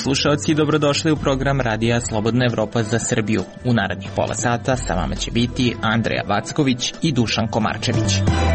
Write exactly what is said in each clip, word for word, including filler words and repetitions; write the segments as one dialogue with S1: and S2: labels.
S1: slušalci, dobrodošli u program Radija Slobodna Evropa za Srbiju. U narednih pola sata sa vama će biti Andreja Vacković i Dušan Komarčević.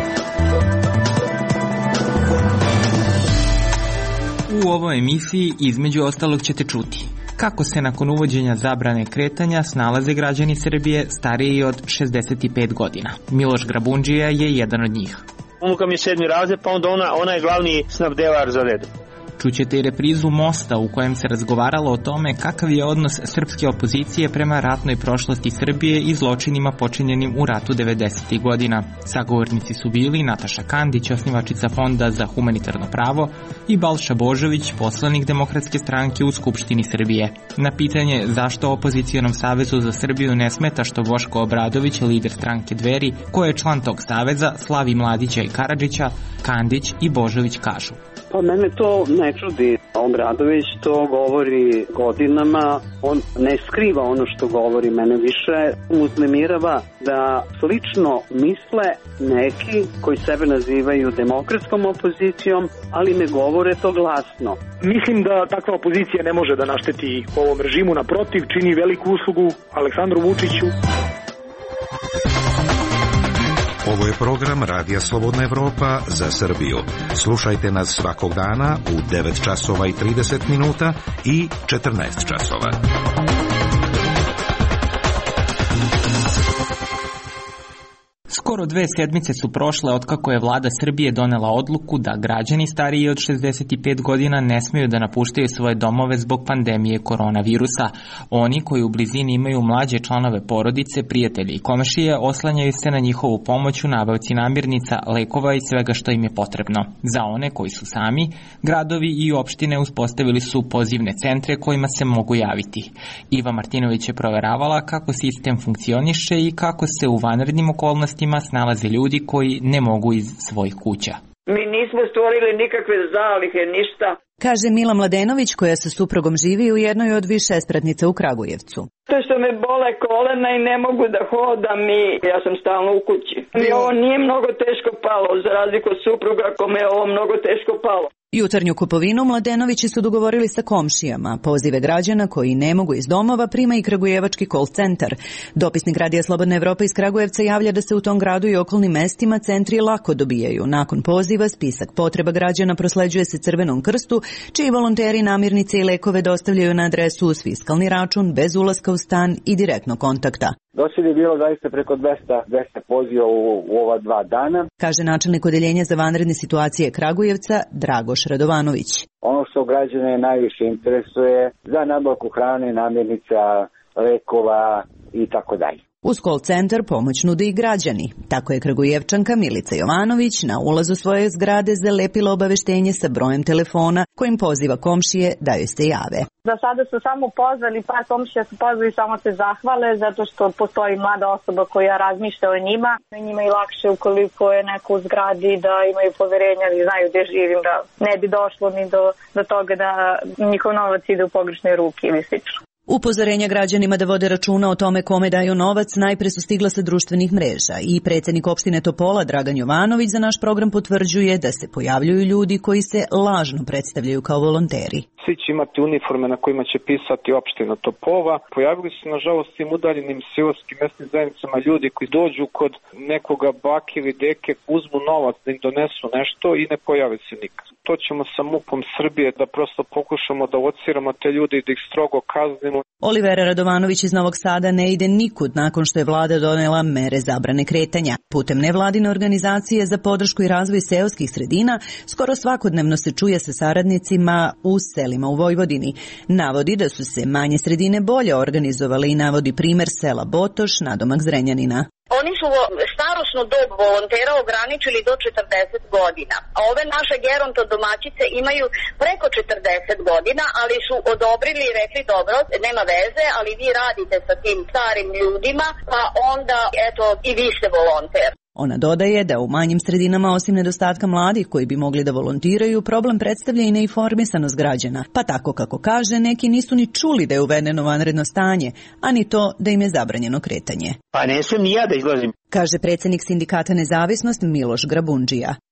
S1: U ovoj emisiji između ostalog ćete čuti kako se nakon uvođenja zabrane kretanja snalaze građani Srbije stariji od šezdeset pet godina. Miloš Grabundžija je jedan od njih.
S2: Unuka mi je sedmi razred, pa onda ona, ona je glavni snabdevar za red.
S1: Čućete i reprizu Mosta u kojem se razgovaralo o tome kakav je odnos srpske opozicije prema ratnoj prošlosti Srbije i zločinima počinjenim u ratu devedesetih godina. Sagovornici su bili Nataša Kandić, osnivačica Fonda za humanitarno pravo, i Balša Božović, poslanik Demokratske stranke u Skupštini Srbije. Na pitanje zašto Opozicionom savezu za Srbiju ne smeta što Boško Obradović, lider stranke Dveri, ko je član tog saveza, slavi Mladića i Karadžića, Kandić i Božović kažu:
S3: Pa mene to ne čudi. Obradović to govori godinama, on ne skriva ono što govori, mene više uznemirava da slično misle neki koji sebe nazivaju demokratskom opozicijom, ali ne govore to glasno.
S4: Mislim da takva opozicija ne može da našteti ovom režimu, naprotiv, čini veliku uslugu Aleksandru Vučiću.
S5: Ovo je program Radija Slobodna Evropa za Srbiju. Slušajte nas svakog dana u devet časova i trideset minuta i četrnaest časova.
S1: Skoro dve sedmice su prošle otkako je vlada Srbije donela odluku da građani stariji od šezdeset pet godina ne smeju da napuštaju svoje domove zbog pandemije koronavirusa. Oni koji u blizini imaju mlađe članove porodice, prijatelji i komšije oslanjaju se na njihovu pomoć u nabavci namirnica, lekova i svega što im je potrebno. Za one koji su sami, gradovi i opštine uspostavili su pozivne centre kojima se mogu javiti. Iva Martinović je proveravala kako sistem funkcioniše i kako se u vanrednim okolnostima snalaze ljudi koji ne mogu iz svojih kuća.
S6: Mi nismo stvorili nikakve zalihe, ništa.
S7: Kaže Mila Mladenović, koja sa suprugom živi u jednoj od više spratnica u Kragujevcu.
S6: To što me bole kolena i ne mogu da hodam i ja sam stalno u kući. Mi ovo nije mnogo teško palo, za razliku od supruga kome je ovo mnogo teško palo.
S7: Jutarnju kupovinu Mladenovići su dogovorili sa komšijama. Pozive građana koji ne mogu iz domova prima i kragujevački call centar. Dopisnik Radija Slobodna Evropa iz Kragujevca javlja da se u tom gradu i okolnim mestima centri lako dobijaju. Nakon poziva spisak potreba građana prosleđuje se Crvenom krstu, čiji volonteri namirnice i lekove dostavljaju na adresu uz fiskalni račun, bez ulaska u stan i direktno kontakta.
S8: Došli je bilo zaista preko dvesta, dvesta poziva u, u ova dva dana.
S7: Kaže načelnik odeljenja za vanredne situacije Kragujevca Dragoš Radovanović.
S8: Ono što građane najviše interesuje za nabavku hrane, namirnica, lekova i tako dalje.
S7: Uz call centar pomoć nude i građani. Tako je Kragujevčanka Milica Jovanović na ulazu svoje zgrade zalepila obaveštenje sa brojem telefona kojim poziva komšije da joj se jave.
S9: Za sada su samo pozvali, pa komšija su pozvali samo se zahvale zato što postoji mlada osoba koja razmišlja o njima. Njima je lakše ukoliko je neko u zgradi da imaju poverenja i znaju gde živim, da ne bi došlo ni do, do toga da njihov novac ide u pogrešne ruke ili slično.
S7: Upozorenja građanima da vode računa o tome kome daju novac najpre su stigla sa društvenih mreža i predsjednik opštine Topola Dragan Jovanović za naš program potvrđuje da se pojavljuju ljudi koji se lažno predstavljaju kao volonteri.
S10: Svi će imati uniforme na kojima će pisati opština Topova. Pojavili su nažalost tim udaljenim seoskim mesnim zajednicama ljudi koji dođu kod nekoga bake ili deke, uzmu novac da im donesu nešto i ne pojave se nikad. To ćemo sa MUP-om Srbije da prosto pokušamo da lociramo te ljude i da ih strogo kaznimo.
S7: Olivera Radovanović iz Novog Sada ne ide nikud nakon što je vlada donela mere zabrane kretanja. Putem nevladine organizacije za podršku i razvoj seoskih sredina skoro svakodnevno se čuje sa saradnicima u selima u Vojvodini. Navodi da su se manje sredine bolje organizovale i navodi primer sela Botoš, nadomak Zrenjanina.
S11: Oni su starosnu dob volontera ograničili do četrdeset godina. A ove naše geronto domaćice imaju preko četrdeset godina, ali su odobrili i rekli dobro, nema veze, ali vi radite sa tim starim ljudima, pa onda eto i vi ste volonter.
S7: Ona dodaje da u manjim sredinama osim nedostatka mladih koji bi mogli da volontiraju, problem predstavlja i neinformisanost građana. Pa tako kako kaže, neki nisu ni čuli da je uvedeno vanredno stanje, a ni to da im je zabranjeno kretanje.
S2: Pa ne smem ni ja da izlazim.
S7: Kaže predsjednik sindikata Nezavisnost Miloš Grabundžija.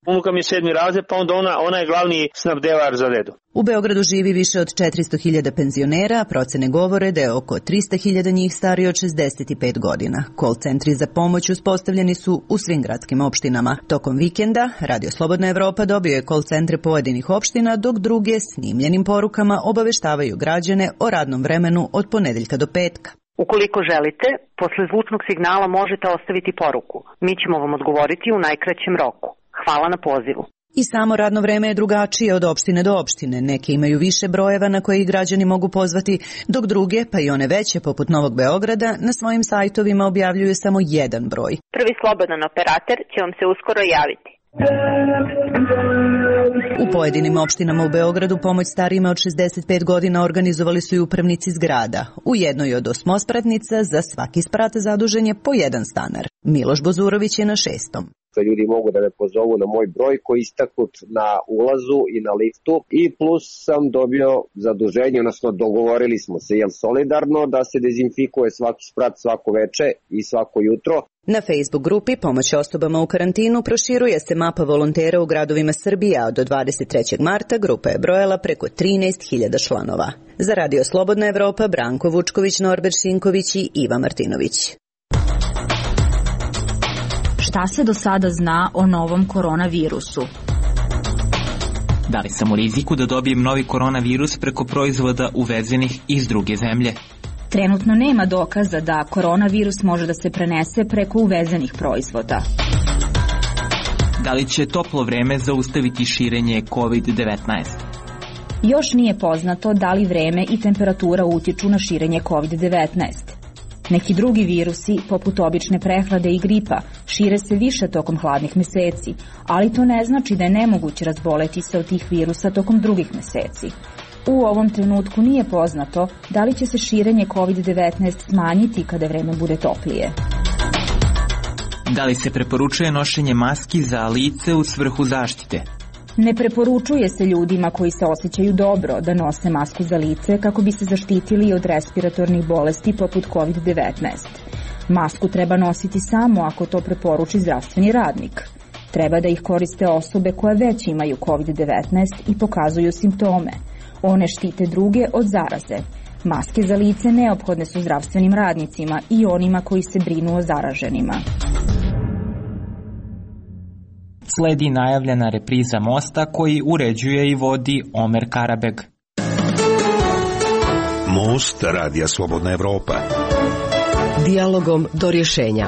S2: Unuka mi je sedmi razred, pa onda ona, ona je glavni snabdevar za dedu.
S7: U Beogradu živi više od četiristo hiljada penzionera, a procene govore da je oko tristo hiljada njih starije od šezdeset pet godina. Call centri za pomoć uspostavljeni su u svim gradskim opštinama. Tokom vikenda, Radio Slobodna Evropa dobio je call centre pojedinih opština, dok druge snimljenim porukama obaveštavaju građane o radnom vremenu od ponedeljka do petka.
S12: Ukoliko želite, posle zvučnog signala možete ostaviti poruku. Mi ćemo vam odgovoriti u najkraćem roku. Hvala na pozivu.
S7: I samo radno vreme je drugačije od opštine do opštine. Neke imaju više brojeva na koje ih građani mogu pozvati, dok druge, pa i one veće, poput Novog Beograda, na svojim sajtovima objavljuju samo jedan broj.
S12: Prvi slobodan operator će vam se uskoro javiti.
S7: U pojedinim opštinama u Beogradu pomoć starijima od šezdeset pet godina organizovali su i upravnici zgrada. U jednoj od osmospratnica za svaki sprat zadužen je po jedan stanar. Miloš Bozurović je na šestom.
S13: Ljudi mogu da me pozovu na moj broj koji je istaknut na ulazu i na liftu i plus sam dobio zaduženje, odnosno dogovorili smo se jel solidarno da se dezinfikuje svaki sprat svako veče i svako jutro.
S7: Na Facebook grupi Pomoć osobama u karantinu proširuje se mapa volontera u gradovima Srbije, a do dvadeset trećeg marta grupa je brojala preko trinaest hiljada članova. Za Radio Slobodna Evropa, Branko Vučković, Norbert Šinković i Iva Martinović.
S14: Šta se do sada zna o novom koronavirusu?
S1: Da li sam u riziku da dobijem novi koronavirus preko proizvoda uvezenih iz druge zemlje?
S14: Trenutno nema dokaza da koronavirus može da se prenese preko uvezenih proizvoda.
S1: Da li će toplo vreme zaustaviti širenje kovid devetnaest?
S14: Još nije poznato da li vreme i temperatura utiču na širenje kovid devetnaest. Neki drugi virusi, poput obične prehlade i gripa, šire se više tokom hladnih meseci, ali to ne znači da je nemoguće razboleti se od tih virusa tokom drugih meseci. U ovom trenutku nije poznato da li će se širenje kovid devetnaest smanjiti kada vreme bude toplije.
S1: Da li se preporučuje nošenje maski za lice u svrhu zaštite?
S14: Ne preporučuje se ljudima koji se osjećaju dobro da nose masku za lice kako bi se zaštitili od respiratornih bolesti poput kovid devetnaest. Masku treba nositi samo ako to preporuči zdravstveni radnik. Treba da ih koriste osobe koje već imaju kovid devetnaest i pokazuju simptome. One štite druge od zaraze. Maske za lice neophodne su zdravstvenim radnicima i onima koji se brinu o zaraženima.
S1: Sledi najavljena repriza Mosta koji uređuje i vodi Omer Karabeg.
S5: Most Radija Slobodna Evropa.
S15: Dijalogom do rješenja.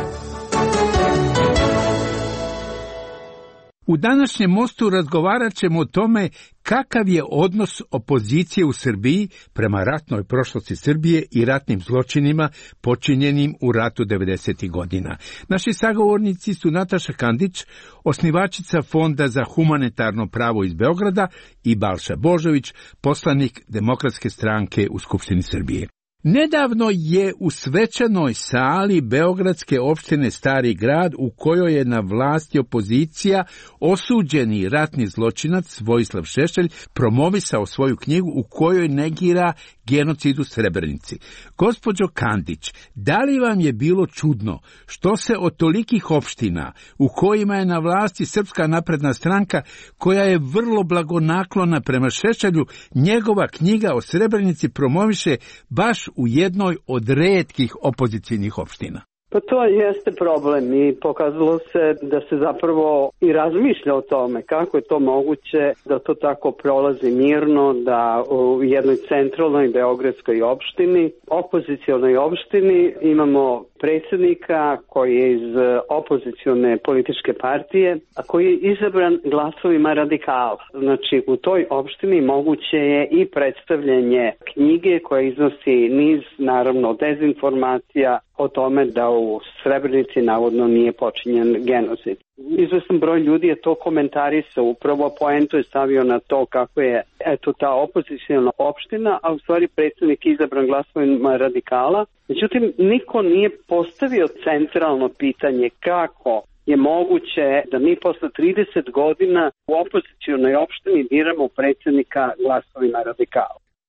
S16: U današnjem mostu razgovarat ćemo o tome kakav je odnos opozicije u Srbiji prema ratnoj prošlosti Srbije i ratnim zločinima počinjenim u ratu devedesetih godina. Naši sagovornici su Nataša Kandić, osnivačica Fonda za humanitarno pravo iz Beograda, i Balša Božović, poslanik Demokratske stranke u Skupštini Srbije. Nedavno je u svečanoj sali Beogradske opštine Stari grad, u kojoj je na vlasti opozicija, osuđeni ratni zločinac Vojislav Šešelj promovisao svoju knjigu u kojoj negira genocid u Srebrenici. Gospođo Kandić, da li vam je bilo čudno što se od tolikih opština u kojima je na vlasti Srpska napredna stranka, koja je vrlo blagonaklona prema Šešelju, njegova knjiga o Srebrenici promoviše baš u jednoj od retkih opozicijnih opština?
S3: Pa to jeste problem i pokazalo se da se zapravo i razmišlja o tome kako je to moguće da to tako prolazi mirno, da u jednoj centralnoj beogradskoj opštini, opozicionoj opštini, imamo predsjednika koji je iz opozicione političke partije, a koji je izabran glasovima radikala. Znači u toj opštini moguće je i predstavljanje knjige koja iznosi niz, naravno, dezinformacija o tome da u Srebrenici navodno nije počinjen genocid. Izvestan broj ljudi je to komentarisao, upravo poentu je stavio na to kako je eto ta opozicijona opština, a u stvari predsjednik izabran glasovima radikala. Međutim, niko nije postavio centralno pitanje kako je moguće da mi posle trideset godina u opozicijonoj opštini biramo predsjednika glasovima radikala.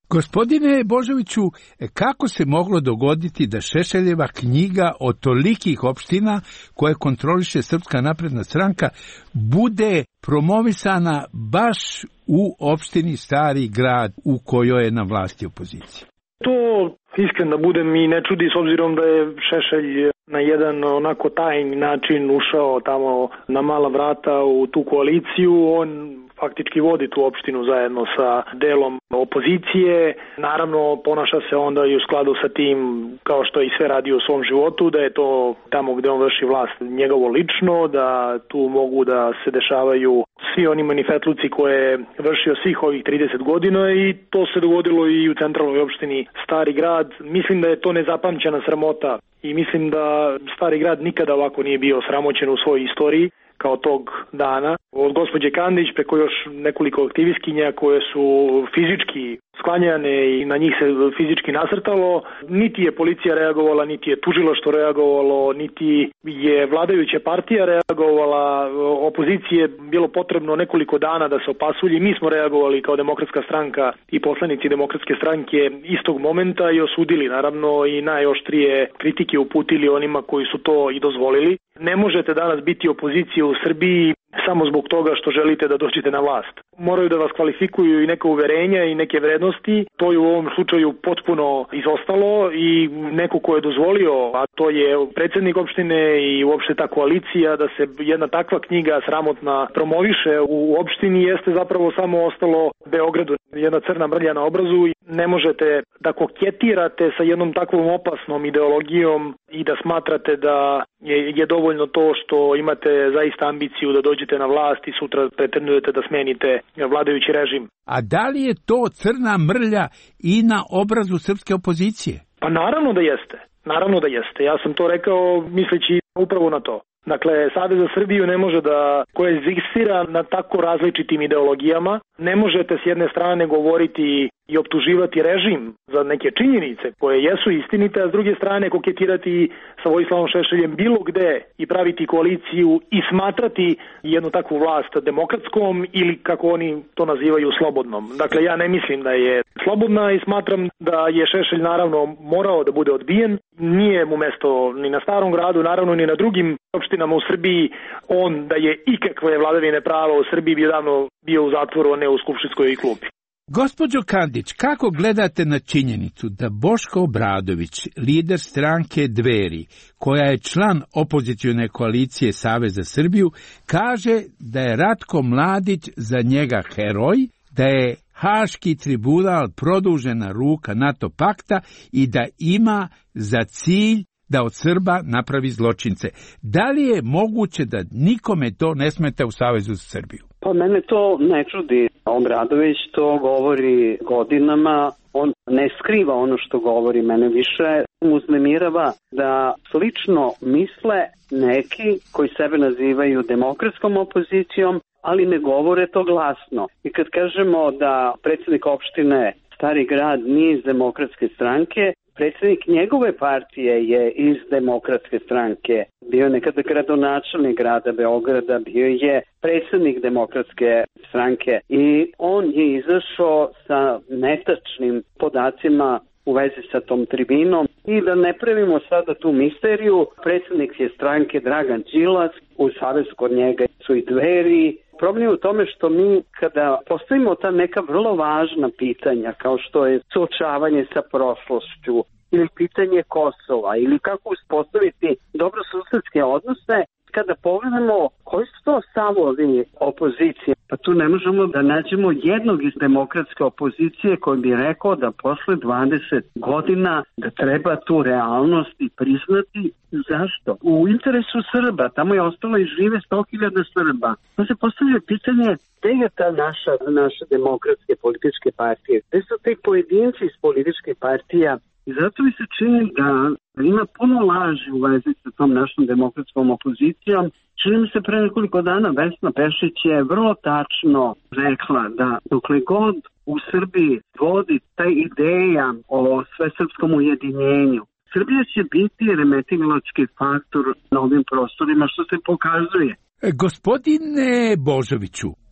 S16: Gospodine Božoviću, kako se moglo dogoditi da Šešeljeva knjiga o tolikih opština koje kontroliše Srpska napredna stranka bude promovisana baš u opštini Stari Grad u kojoj je na vlasti opozicija?
S4: To iskren da budem i ne čudi, s obzirom da je Šešelj na jedan onako tajni način ušao tamo na mala vrata u tu koaliciju. On faktički vodi tu opštinu zajedno sa delom opozicije. Naravno, ponaša se onda i u skladu sa tim, kao što je i sve radio u svom životu, da je to tamo gde on vrši vlast njegovo lično, da tu mogu da se dešavaju svi oni manifetluci koje je vršio svih ovih trideset godina i to se dogodilo i u centralnoj opštini Stari Grad. Mislim da je to nezapamćena sramota i mislim da Stari Grad nikada ovako nije bio sramoćen u svojoj istoriji kao tog dana. Od gospođe Kandić preko još nekoliko aktivistkinja koje su fizički sklanjane i na njih se fizički nasrtalo, niti je policija reagovala, niti je tužilaštvo reagovalo, niti je vladajuća partija reagovala, opozicije bilo potrebno nekoliko dana da se opasulji. Mi smo reagovali kao Demokratska stranka i poslanici Demokratske stranke istog momenta i osudili naravno i najoštrije kritike uputili onima koji su to i dozvolili. Ne možete danas biti opozicija u Srbiji samo zbog toga što želite da dođete na vlast. Moraju da vas kvalifikuju i neka uverenja i neke vrednosti. To je u ovom slučaju potpuno izostalo i neko ko je dozvolio, a to je predsjednik opštine i uopšte ta koalicija, da se jedna takva knjiga sramotna promoviše u opštini, jeste zapravo samo ostalo Beogradu. Jedna crna mrlja na obrazu i ne možete da koketirate sa jednom takvom opasnom ideologijom i da smatrate da je, je dovoljno to što imate zaista ambiciju da dođete na vlast i sutra pretendujete da smenite vladajući režim.
S16: A da li je to crna mrlja i na obrazu srpske opozicije?
S4: Pa naravno da jeste. Naravno da jeste. Ja sam to rekao misleći upravo na to. Dakle, Savez za Srbiju ne može da koegzistira na tako različitim ideologijama. Ne možete s jedne strane govoriti i optuživati režim za neke činjenice koje jesu istinite, a s druge strane koketirati sa Vojislavom Šešeljem bilo gde i praviti koaliciju i smatrati jednu takvu vlast demokratskom ili kako oni to nazivaju slobodnom. Dakle, ja ne mislim da je slobodna i smatram da je Šešelj naravno morao da bude odbijen. Nije mu mesto ni na Starom Gradu, naravno ni na drugim opštinama u Srbiji. On da je ikakve vladavine prava u Srbiji bi davno bio u zatvoru, a ne u skupštinskoj klupi.
S16: Gospođo Kandić, kako gledate na činjenicu da Boško Obradović, lider stranke Dveri, koja je član opozicione koalicije Savez za Srbiju, kaže da je Ratko Mladić za njega heroj, da je Haški tribunal produžena ruka NATO pakta i da ima za cilj da od Srba napravi zločince. Da li je moguće da nikome to ne smeta u Savezu za Srbiju?
S3: Pa mene to ne čudi. Obradović to govori godinama, on ne skriva ono što govori, mene više uznemirava da slično misle neki koji sebe nazivaju demokratskom opozicijom, ali ne govore to glasno. I kad kažemo da predsjednik opštine Stari Grad nije iz Demokratske stranke, predsjednik njegove partije je iz Demokratske stranke. Bio je nekada gradonačelnik grada Beograda, bio je predsjednik Demokratske stranke i on je izašao sa netačnim podacima u vezi sa tom tribinom. I da ne pravimo sada tu misteriju, predsjednik je stranke Dragan Đilas, u savezu kod njega su i Dveri. Problem je u tome što mi kada postavimo ta neka vrlo važna pitanja kao što je suočavanje sa prošlošću ili pitanje Kosova ili kako uspostaviti dobrosusedske odnose, kada pogledamo koji su to stavovi opozicije, pa tu ne možemo da nađemo jednog iz demokratske opozicije koji bi rekao da posle dvadeset godina da treba tu realnost i priznati. Zašto? U interesu Srba, tamo je ostalo i žive sto hiljada Srba. To se postavlja pitanje gde je ta naša, naše demokratske političke partije, gde su te pojedinci iz političke partija. I zato mi se čini da ima puno laži u vezi sa tom našom demokratskom opozicijom. Čini mi se pre nekoliko dana Vesna Pešić je vrlo tačno rekla da dokle god u Srbiji vodi ta ideja o svesrpskom ujedinjenju, Srbija će biti remetilački faktor na ovim prostorima što se pokazuje.
S16: Gospodine Božoviću,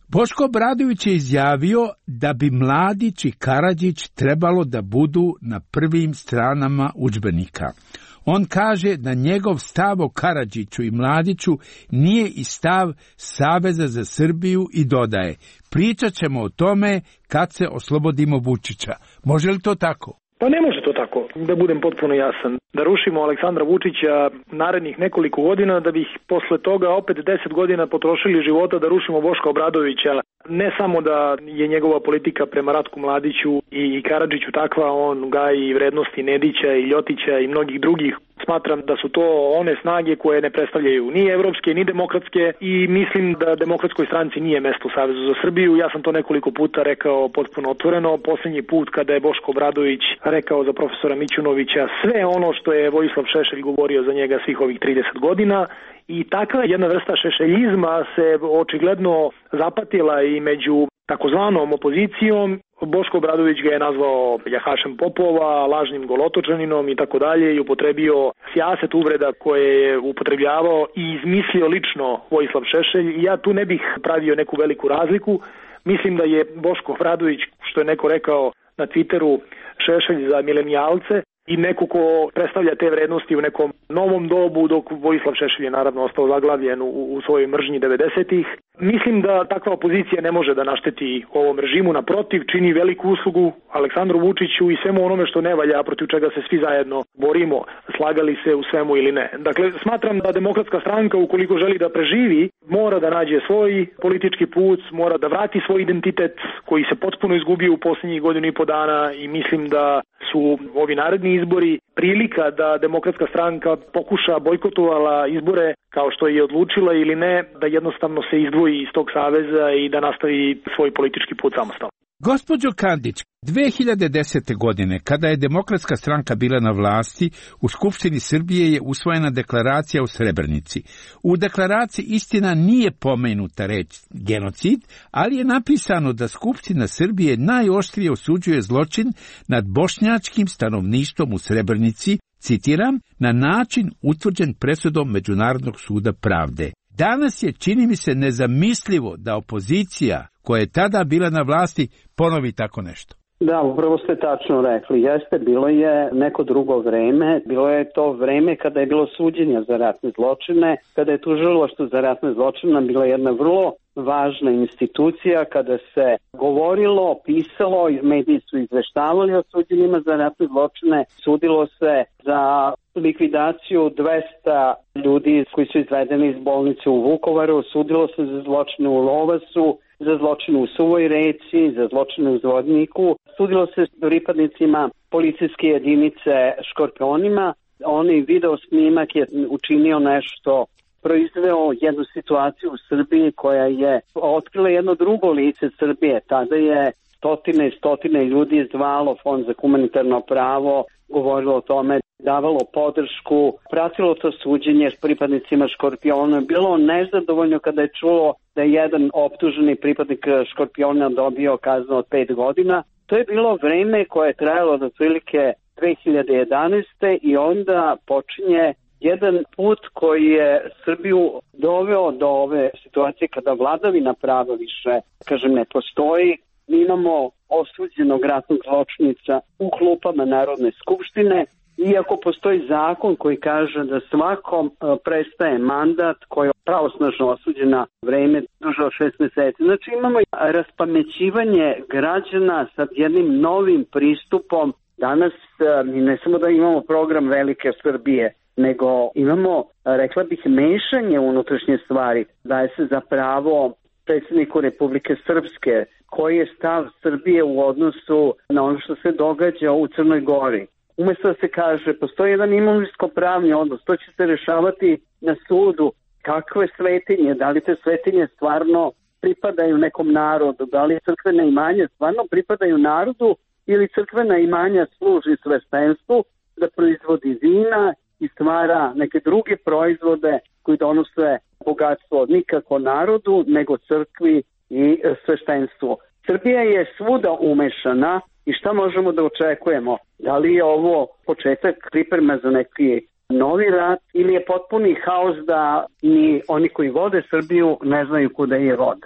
S16: Boško Obradović je izjavio da bi Mladić i Karadžić trebalo da budu na prvim stranama udžbenika. On kaže da njegov stav o Karadžiću i Mladiću nije i stav Saveza za Srbiju i dodaje: pričat ćemo o tome kad se oslobodimo Vučića. Može li to tako?
S4: Pa ne može to tako, da budem potpuno jasan. Da rušimo Aleksandra Vučića narednih nekoliko godina, da bih posle toga opet deset godina potrošili života da rušimo Boška Obradovića. Ne samo da je njegova politika prema Ratku Mladiću i Karadžiću takva, on gaji vrednosti Nedića i Ljotića i mnogih drugih. Smatram da su to one snage koje ne predstavljaju ni evropske, ni demokratske i mislim da demokratskoj stranci nije mesto u Savezu za Srbiju. Ja sam to nekoliko puta rekao potpuno otvoreno. Poslednji put kada je Boško Obradović rekao za profesora Mićunovića sve ono što je Vojislav Šešelj govorio za njega svih ovih trideset godina. I takva jedna vrsta šešeljizma se očigledno zapatila i među takozvanom opozicijom. Boško Obradović ga je nazvao jahašem popova, lažnim golotočaninom i tako dalje i upotrebio sijaset uvreda koje je upotrebljavao i izmislio lično Vojislav Šešelj. I ja tu ne bih pravio neku veliku razliku. Mislim da je Boško Obradović, što je neko rekao na Twitteru, Šešelj za milenijalce i neko ko predstavlja te vrednosti u nekom novom dobu, dok Vojislav Šešelj je naravno ostao zaglavljen u, u svojoj mržnji devedesetih. Mislim da takva opozicija ne može da našteti ovom režimu, naprotiv, čini veliku uslugu Aleksandru Vučiću i svemu onome što ne valja, protiv čega se svi zajedno borimo, slagali se u svemu ili ne. Dakle, smatram da Demokratska stranka, ukoliko želi da preživi, mora da nađe svoj politički put, mora da vrati svoj identitet koji se potpuno izgubio u posljednjih godinu i po dana i mislim da su ovi naredni izbori prilika da Demokratska stranka pokuša bojkotovala izbore kao što je odlučila ili ne, da jednostavno se izdvoji iz tog saveza i da nastavi svoj politički put samostalno.
S16: Gospođo Kandić, dve hiljade desete. godine, kada je Demokratska stranka bila na vlasti, u Skupštini Srbije je usvojena deklaracija o Srebrenici. U deklaraciji istina nije pomenuta reč genocid, ali je napisano da Skupština Srbije najoštrije osuđuje zločin nad bošnjačkim stanovništvom u Srebrenici, citiram, na način utvrđen presudom Međunarodnog suda pravde. Danas je, čini mi se, nezamislivo da opozicija koja je tada bila na vlasti ponovi tako nešto.
S3: Da, upravo ste tačno rekli. Jeste, bilo je neko drugo vreme. Bilo je to vreme kada je bilo suđenja za ratne zločine, kada je tužilaštvo za ratne zločine bila jedna vrlo važna institucija, kada se govorilo, pisalo, mediji su izveštavali o suđenjima za ratne zločine, sudilo se za likvidaciju dvesta ljudi koji su izvedeni iz bolnice u Vukovaru, sudilo se za zločine u Lovasu, za zločine u Suvoj Reci, za zločine u Zvodniku, sudilo se pripadnicima policijske jedinice Škorpionima. Onaj video snimak je učinio nešto, proizveo jednu situaciju u Srbiji koja je otkrila jedno drugo lice Srbije. Tada je stotine i stotine ljudi zvalo Fond za humanitarno pravo, govorilo o tome, davalo podršku, pratilo to suđenje s pripadnicima Škorpiona. Bilo nezadovoljno kada je čulo da je jedan optuženi pripadnik Škorpiona dobio kaznu od pet godina. To je bilo vreme koje je trajalo od otprilike dve hiljade jedanaeste. i onda počinje jedan put koji je Srbiju doveo do ove situacije kada vladavina prava više, kažem, ne postoji. Mi imamo osuđenog ratnog zločinica u klupama Narodne skupštine, iako postoji zakon koji kaže da svakom prestaje mandat koji je pravosnažno osuđen na vreme duže od šest meseci. Znači imamo raspamećivanje građana sa jednim novim pristupom. Danas mi ne samo da imamo program Velike Srbije, nego imamo, rekla bih, mešanje unutrašnje stvari. Daje se za pravo predsjedniku Republike Srpske koji je stav Srbije u odnosu na ono što se događa u Crnoj Gori. Umesto da se kaže, postoji jedan imovinsko-pravni odnos, to će se rešavati na sudu. Kakve svetinje, da li te svetinje stvarno pripadaju nekom narodu, da li crkvena imanja stvarno pripadaju narodu ili crkvena imanja služi sveštenstvu da proizvodi vina i stvara neke druge proizvode koji donose bogatstvo nikako narodu, nego crkvi i sveštenstvu. Srbija je svuda umešana i šta možemo da očekujemo? Da li je ovo početak priprema za neki novi rat ili je potpuni haos da ni oni koji vode Srbiju ne znaju kuda je vode?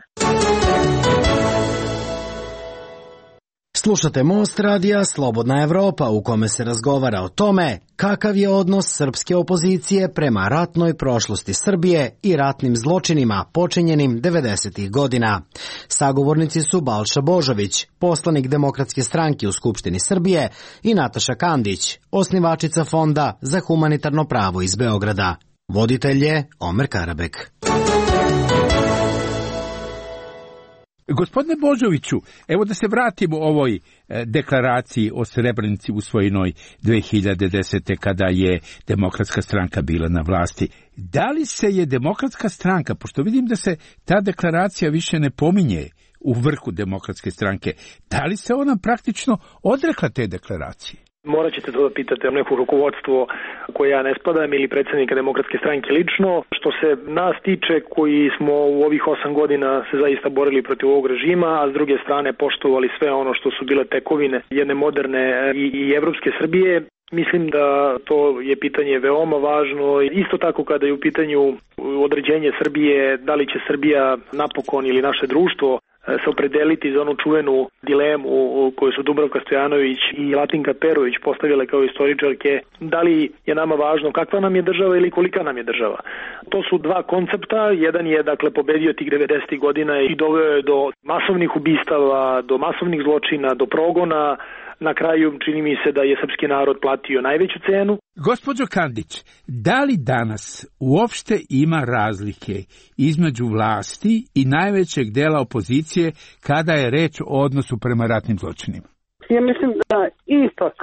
S17: Slušate Most radija Slobodna Evropa, u kome se razgovara o tome kakav je odnos srpske opozicije prema ratnoj prošlosti Srbije i ratnim zločinima počinjenim devedesetih godina. Sagovornici su Balša Božović, poslanik Demokratske stranke u Skupštini Srbije, i Nataša Kandić, osnivačica Fonda za humanitarno pravo iz Beograda. Voditelj je Omer Karabek.
S16: Gospodine Božoviću, evo da se vratimo ovoj deklaraciji o Srebrenici usvojenoj dve hiljade desete. kada je Demokratska stranka bila na vlasti. Da li se je Demokratska stranka, pošto vidim da se ta deklaracija više ne pominje u vrhu Demokratske stranke, da li se ona praktično odrekla te deklaracije?
S4: Morat ćete to da pitate neko rukovodstvo koje ja ne spadam ili predsjednika Demokratske stranke lično. Što se nas tiče, koji smo u ovih osam godina se zaista borili protiv ovog režima, a s druge strane poštovali sve ono što su bile tekovine jedne moderne i, i evropske Srbije, mislim da to je pitanje veoma važno. Isto tako kada je u pitanju određenje Srbije, da li će Srbija napokon ili naše društvo se opredeliti za onu čuvenu dilemu koju su Dubravka Stojanović i Latinka Perović postavile kao istoričarke, da li je nama važno kakva nam je država ili kolika nam je država. To su dva koncepta, jedan je dakle pobedio tih devedesetih godina i doveo je do masovnih ubistava, do masovnih zločina, do progona. Na kraju čini mi se da je srpski narod platio najveću cenu.
S16: Gospođo Kandić, da li danas uopšte ima razlike između vlasti i najvećeg dela opozicije kada je reč o odnosu prema ratnim zločinima?
S3: Ja mislim da ipak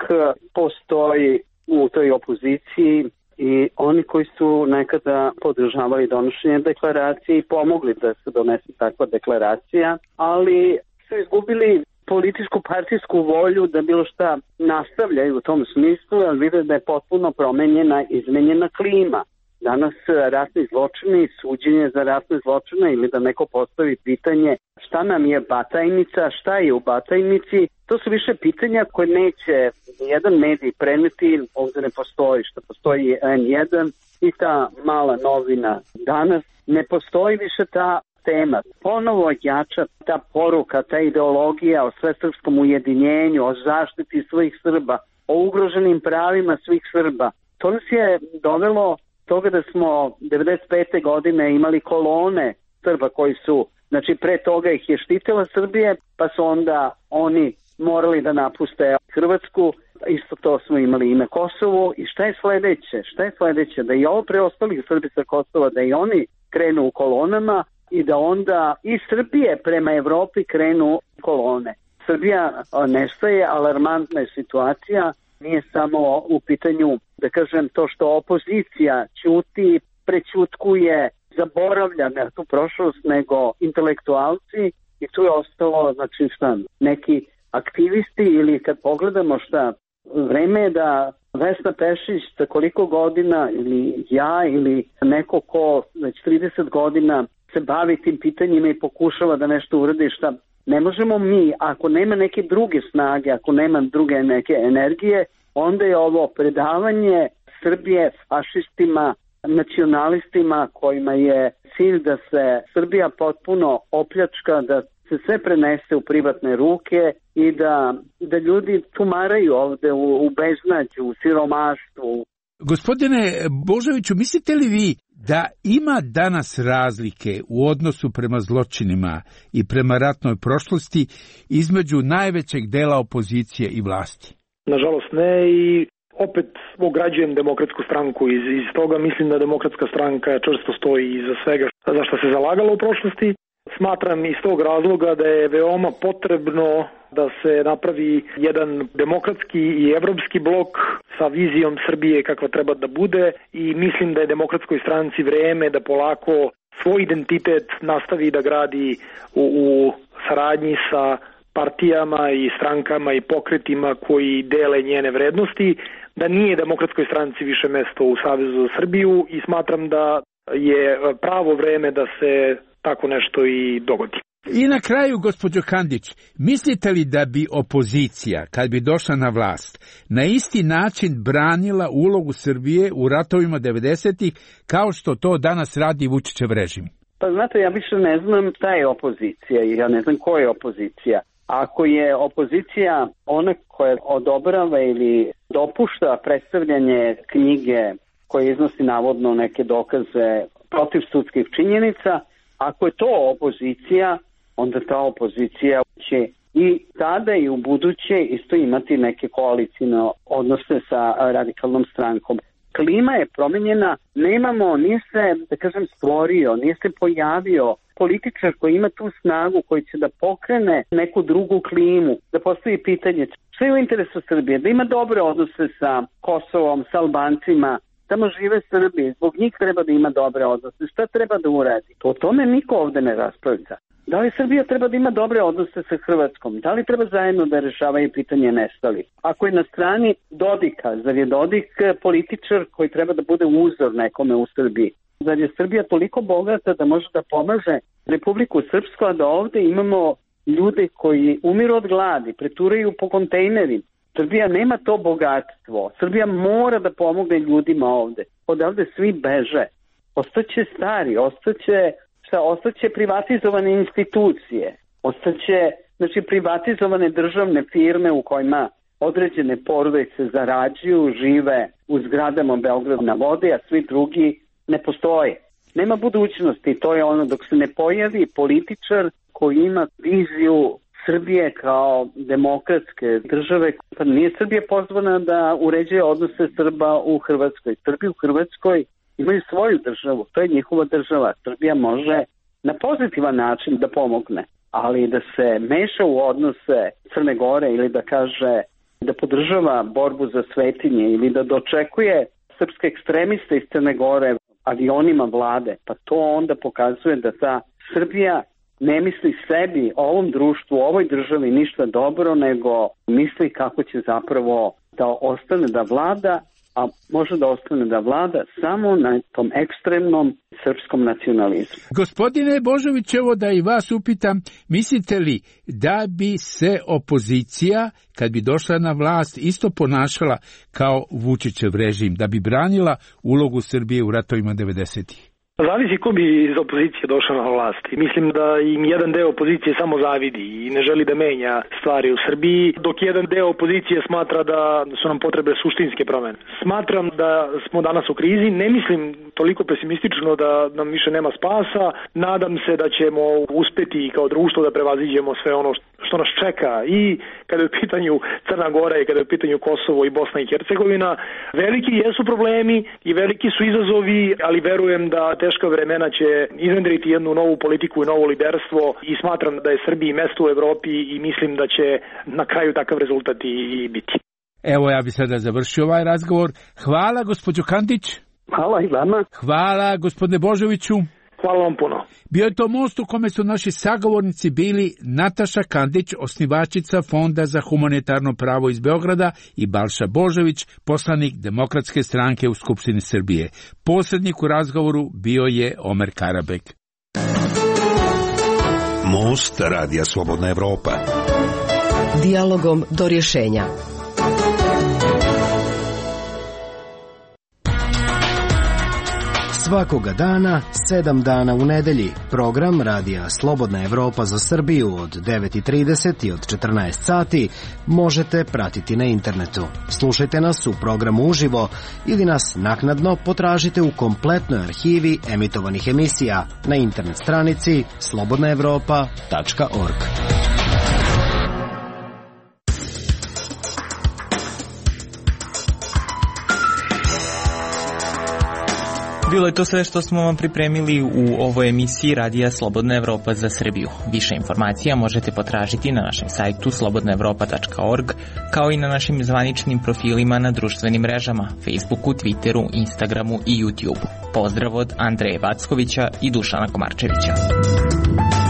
S3: postoji u toj opoziciji i oni koji su nekada podržavali donošenje deklaracije i pomogli da se donese takva deklaracija, ali su izgubili političku partijsku volju da bilo šta nastavljaju u tom smislu, ali vide da je potpuno promenjena, izmenjena klima. Danas ratni zločini, suđenje za ratne zločine ili da neko postavi pitanje šta nam je Batajnica, šta je u Batajnici, to su više pitanja koje neće jedan medij preneti, ovdje ne postoji, što postoji en jedan i ta mala novina Danas, ne postoji više ta tema. Ponovo jača ta poruka, ta ideologija o svesrpskom ujedinjenju, o zaštiti svih Srba, o ugroženim pravima svih Srba. To nas je dovelo toga da smo devedeset pete godine imali kolone Srba koji su, znači pre toga ih je štitila Srbije, pa su onda oni morali da napuste Hrvatsku, isto to smo imali i na Kosovu. I šta je sledeće? Šta je sledeće? Da i ovo preostalih Srbi sa Kosova, da i oni krenu u kolonama i da onda i Srbije prema Evropi krenu kolone. Srbija nestaje, alarmantna je situacija, nije samo u pitanju, da kažem, to što opozicija ćuti, prećutkuje, zaboravlja na tu prošlost, nego intelektualci, i tu je ostalo, znači šta, neki aktivisti, ili kad pogledamo šta, vreme je da Vesna Pešić za koliko godina, ili ja, ili neko ko već trideset godina se bavi tim pitanjima i pokušava da nešto uradi, šta ne možemo mi, ako nema neke druge snage, ako nema druge neke energije, onda je ovo predavanje Srbije fašistima, nacionalistima kojima je cilj da se Srbija potpuno opljačka, da se sve prenese u privatne ruke i da, da ljudi tumaraju ovde u, u beznađu, u siromaštvu.
S16: Gospodine Božoviću, mislite li vi da ima danas razlike u odnosu prema zločinima i prema ratnoj prošlosti između najvećeg dela opozicije i vlasti?
S4: Nažalost ne, i opet ograđujem Demokratsku stranku iz, iz toga. Mislim da Demokratska stranka čvrsto stoji iza svega za što se zalagala u prošlosti. Smatram iz tog razloga da je veoma potrebno da se napravi jedan demokratski i evropski blok sa vizijom Srbije kakva treba da bude, i mislim da je Demokratskoj stranci vreme da polako svoj identitet nastavi da gradi u, u saradnji sa partijama i strankama i pokretima koji dele njene vrednosti, da nije Demokratskoj stranci više mesto u Savezu za Srbiju, i smatram da je pravo vreme da se tako nešto i dogodi.
S16: I na kraju, gospođo Kandić, mislite li da bi opozicija, kad bi došla na vlast, na isti način branila ulogu Srbije u ratovima devedesetih kao što to danas radi Vučićev režim?
S3: Pa znate, ja više ne znam šta je opozicija i ja ne znam ko je opozicija. Ako je opozicija ona koja odobrava ili dopušta predstavljanje knjige koje iznosi navodno neke dokaze protiv sudskih činjenica, ako je to opozicija, onda ta opozicija će i tada i u buduće isto imati neke koalicijne odnose sa radikalnom strankom. Klima je promenjena, nemamo, nije se, da kažem, stvorio, nije se pojavio političar koji ima tu snagu, koji će da pokrene neku drugu klimu, da postavi pitanje što je u interesu Srbije, da ima dobre odnose sa Kosovom, sa Albancima, tamo žive Srbi, zbog njih treba da ima dobre odnose, šta treba da uradi? O tome niko ovde ne raspravlja. Da li Srbija treba da ima dobre odnose sa Hrvatskom? Da li treba zajedno da rešavaju pitanje nestalih? Ako je na strani Dodika, zar je Dodik političar koji treba da bude uzor nekome u Srbiji? Zar je Srbija toliko bogata da može da pomaže Republiku Srpsku, a da ovde imamo ljude koji umiru od gladi, preturaju po kontejnerima? Srbija nema to bogatstvo. Srbija mora da pomogne ljudima ovde. Odavde svi beže. Ostaće stari, ostaće... Šta, ostaće privatizovane institucije, ostaće znači, privatizovane državne firme u kojima određene porodice zarađuju, žive u zgradama Beograd na vodi, a svi drugi ne postoje. Nema budućnosti, to je ono dok se ne pojavi političar koji ima viziju Srbije kao demokratske države. Pa nije Srbija pozvana da uređuje odnose Srba u Hrvatskoj. Srbi u Hrvatskoj imaju svoju državu, to je njihova država. Srbija može na pozitivan način da pomogne, ali da se meša u odnose Crne Gore ili da kaže da podržava borbu za svetinje ili da dočekuje srpske ekstremiste iz Crne Gore avionima vlade, pa to onda pokazuje da ta Srbija ne misli sebi, ovom društvu, ovoj državi ništa dobro, nego misli kako će zapravo da ostane da vlada, a može da ostane da vlada samo na tom ekstremnom srpskom nacionalizmu.
S16: Gospodine Božović, evo da i vas upitam, mislite li da bi se opozicija, kad bi došla na vlast, isto ponašala kao Vučićev režim, da bi branila ulogu Srbije u ratovima devedesetih?
S4: Zavisi ko bi iz opozicije došao na vlast. Mislim da im jedan deo opozicije samo zavidi i ne želi da menja stvari u Srbiji, dok jedan deo opozicije smatra da su nam potrebe suštinske promene. Smatram da smo danas u krizi, ne mislim toliko pesimistično da nam više nema spasa, nadam se da ćemo uspeti kao društvo da prevaziđemo sve ono što nas čeka i kada je u pitanju Crna Gora i kada je u pitanju Kosovo i Bosna i Hercegovina. Veliki jesu problemi i veliki su izazovi, ali verujem da teška vremena će iznedriti jednu novu politiku i novo liderstvo i smatram da je Srbiji mesto u Evropi i mislim da će na kraju takav rezultat i biti.
S16: Evo, ja bi sada završio ovaj razgovor. Hvala, gospođo Kandić.
S3: Hvala i vama.
S16: Hvala, gospodine Božoviću.
S4: Hvala vam puno.
S16: Bio je to most u kome su naši sagovornici bili Nataša Kandić, osnivačica Fonda za humanitarno pravo iz Beograda, i Balša Božović, poslanik Demokratske stranke u Skupštini Srbije. Posrednik u razgovoru bio je Omer Karabek.
S5: Most Radija Slobodna Evropa.
S15: Dijalogom do rješenja.
S17: Svakoga dana, sedam dana u nedelji, program Radija Slobodna Evropa za Srbiju od devet i trideset i od četrnaest sati možete pratiti na internetu. Slušajte nas u programu uživo ili nas naknadno potražite u kompletnoj arhivi emitovanih emisija na internet stranici slobodna evropa tačka org.
S1: Bilo je to sve što smo vam pripremili u ovoj emisiji Radija Slobodna Evropa za Srbiju. Više informacija možete potražiti na našem sajtu slobodna evropa tačka org, kao i na našim zvaničnim profilima na društvenim mrežama, Facebooku, Twitteru, Instagramu i YouTubeu. Pozdrav od Andreja Vackovića i Dušana Komarčevića.